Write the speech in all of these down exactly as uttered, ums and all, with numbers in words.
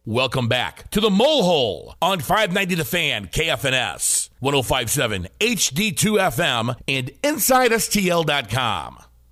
Welcome back to the Mole Hole on five ninety The Fan, K F N S, one oh five point seven H D two F M, and Inside S T L dot com.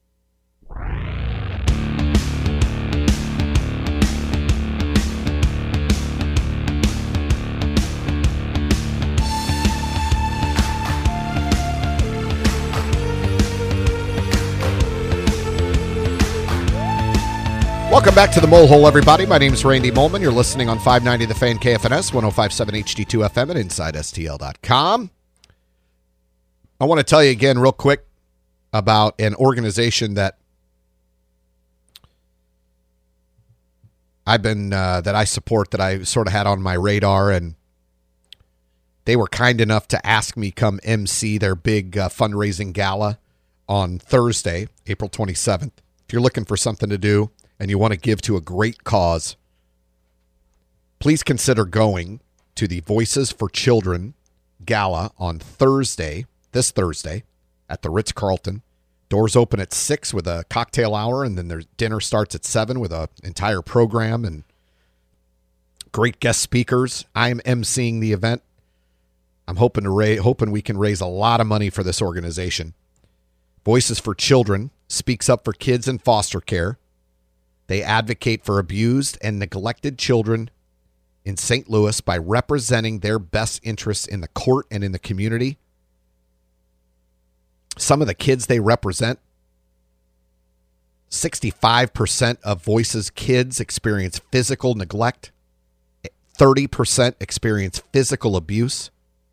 Welcome back to the Mole Hole, everybody. My name is Randy Molman. You're listening on five ninety The Fan, K F N S, one oh five point seven H D two F M, and Inside S T L dot com. I want to tell you again real quick about an organization that I've been, uh, that I support, that I sort of had on my radar, and they were kind enough to ask me come M C their big uh, fundraising gala on Thursday, April twenty-seventh. If you're looking for something to do and you want to give to a great cause, please consider going to the Voices for Children Gala on Thursday, this Thursday, at the Ritz-Carlton. Doors open at six with a cocktail hour, and then their dinner starts at seven with an entire program and great guest speakers. I'm emceeing the event. I'm hoping to ra- hoping we can raise a lot of money for this organization. Voices for Children speaks up for kids in foster care. They advocate for abused and neglected children in Saint Louis by representing their best interests in the court and in the community. Some of the kids they represent, sixty-five percent of Voices kids experience physical neglect. thirty percent experience physical abuse.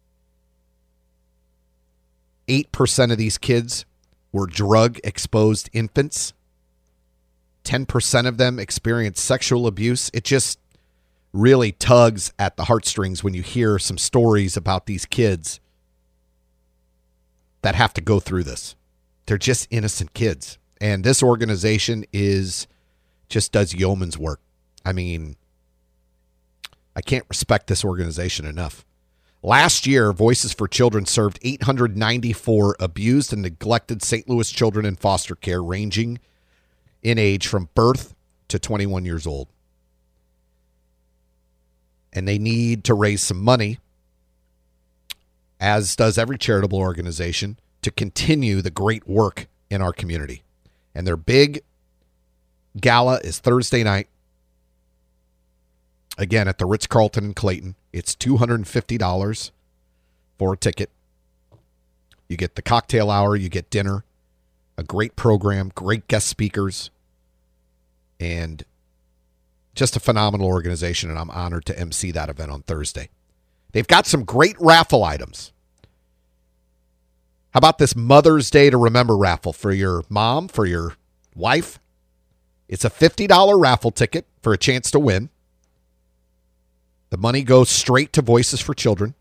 eight percent of these kids were drug-exposed infants. ten percent of them experience sexual abuse. It just really tugs at the heartstrings when you hear some stories about these kids that have to go through this. They're just innocent kids. And this organization is just does yeoman's work. I mean, I can't respect this organization enough. Last year, Voices for Children served eight hundred ninety-four abused and neglected Saint Louis children in foster care, ranging in age from birth to twenty-one years old. And they need to raise some money, as does every charitable organization, to continue the great work in our community. And their big gala is Thursday night, again at the Ritz-Carlton in Clayton. It's two hundred fifty dollars for a ticket. You get the cocktail hour, you get dinner, a great program, great guest speakers, and just a phenomenal organization, and I'm honored to emcee that event on Thursday. They've got some great raffle items. How about this Mother's Day to Remember raffle for your mom, for your wife? It's a fifty dollars raffle ticket for a chance to win. The money goes straight to Voices for Children.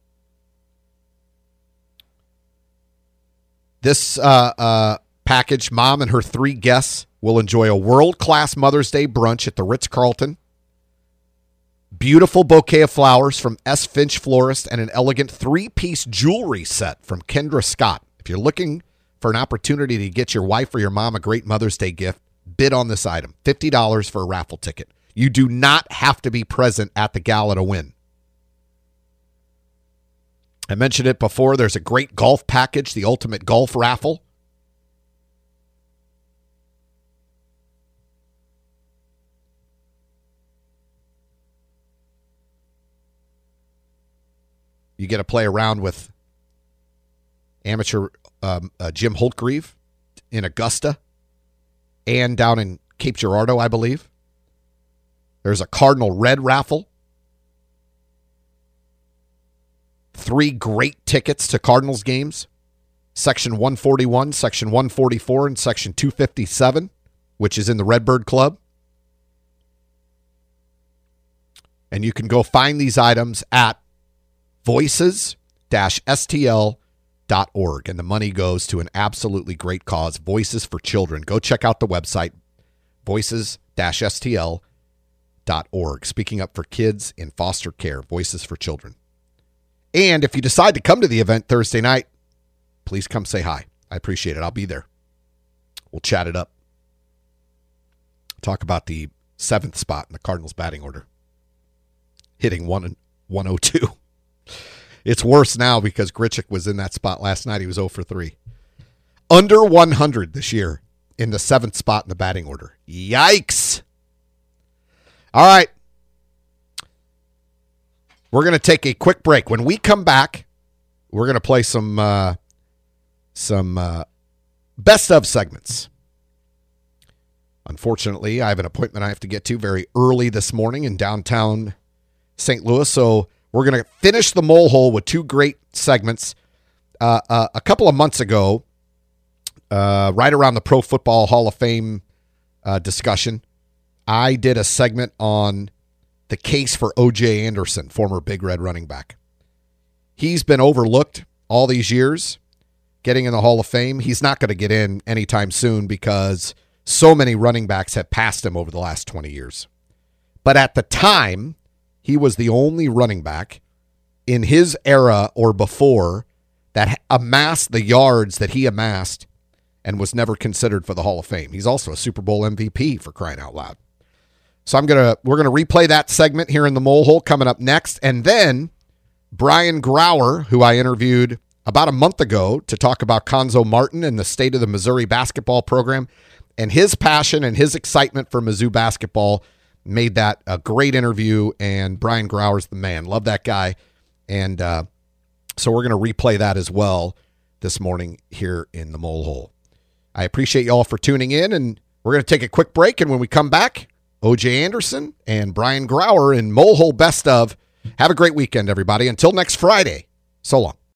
This uh, uh, package, mom and her three guests will enjoy a world-class Mother's Day brunch at the Ritz-Carlton. Beautiful bouquet of flowers from S. Finch Florist and an elegant three-piece jewelry set from Kendra Scott. If you're looking for an opportunity to get your wife or your mom a great Mother's Day gift, bid on this item. fifty dollars for a raffle ticket. You do not have to be present at the gala to win. I mentioned it before. There's a great golf package, the Ultimate Golf Raffle. You get to play around with amateur um, uh, Jim Holtgreave in Augusta and down in Cape Girardeau, I believe. There's a Cardinal Red raffle. Three great tickets to Cardinals games. Section one forty-one, Section one forty-four, and Section two fifty-seven, which is in the Redbird Club. And you can go find these items at voices dash S T L dot org. And the money goes to an absolutely great cause, Voices for Children. Go check out the website, voices dash S T L dot org. Speaking up for kids in foster care, Voices for Children. And if you decide to come to the event Thursday night, please come say hi. I appreciate it. I'll be there. We'll chat it up. Talk about the seventh spot in the Cardinals batting order. hitting one oh two. It's worse now because Grichuk was in that spot last night. He was oh for three. Under one hundred this year in the seventh spot in the batting order. Yikes. All right. We're going to take a quick break. When we come back, we're going to play some uh, some uh, best of segments. Unfortunately, I have an appointment I have to get to very early this morning in downtown Saint Louis, so we're going to finish the mole hole with two great segments. Uh, uh, a couple of months ago, uh, right around the Pro Football Hall of Fame uh, discussion, I did a segment on the case for O J Anderson, former Big Red running back. He's been overlooked all these years, getting in the Hall of Fame. He's not going to get in anytime soon because so many running backs have passed him over the last twenty years. But at the time, he was the only running back in his era or before that amassed the yards that he amassed and was never considered for the Hall of Fame. He's also a Super Bowl M V P, for crying out loud. So I'm gonna we're gonna replay that segment here in the Mole Hole coming up next, and then Brian Grauer, who I interviewed about a month ago to talk about Conzo Martin and the state of the Missouri basketball program, and his passion and his excitement for Mizzou basketball made that a great interview. And Brian Grauer's the man. Love that guy, and uh, so we're gonna replay that as well this morning here in the Mole Hole. I appreciate y'all for tuning in, and we're gonna take a quick break, and when we come back, O J Anderson and Brian Grauer in Mole Hole Best Of. Have a great weekend, everybody. Until next Friday, so long.